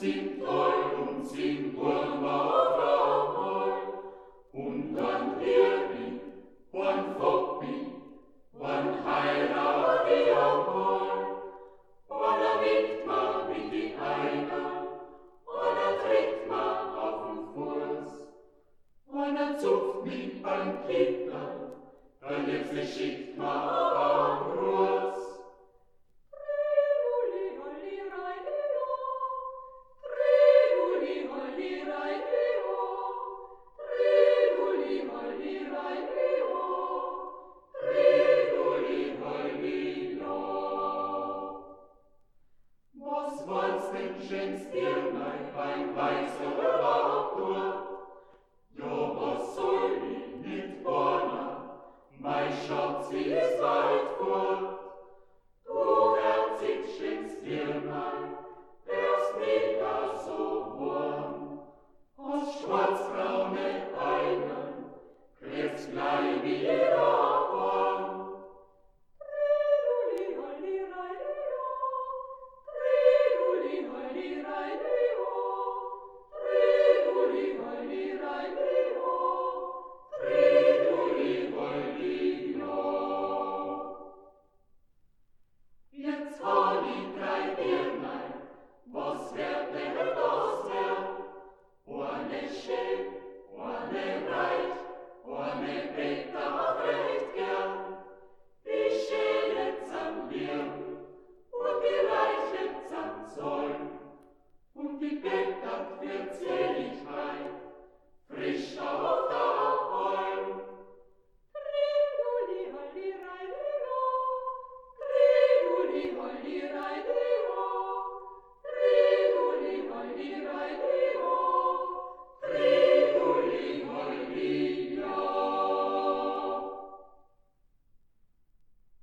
singt Leut und singt Urma und dann Erwin, und Foppi, und Heirati amor, und winkt ma mit die Eimer, und trägt ma auf den Fuß, und zupft mich beim Kittern, dann jetzt schickt ma am Gruß. Was wollt's denn schenkst dir mein weißer Raptor? Ja, was soll ich mit Borna? Mein Schatz ist weit fort. Du herzig schenkst dir wärst nicht da so warm. Aus schwarzbraune Eimer kriegst gleich wieder warm. Jetzt hol ich drei Birnein, was wird denn das werden? Ohne schön, ohne reich, ohne Beta hat recht gern. Die Schöne zum Leben und die Reiche zum Zoll und die Beta für Zähligkeit frisch auf der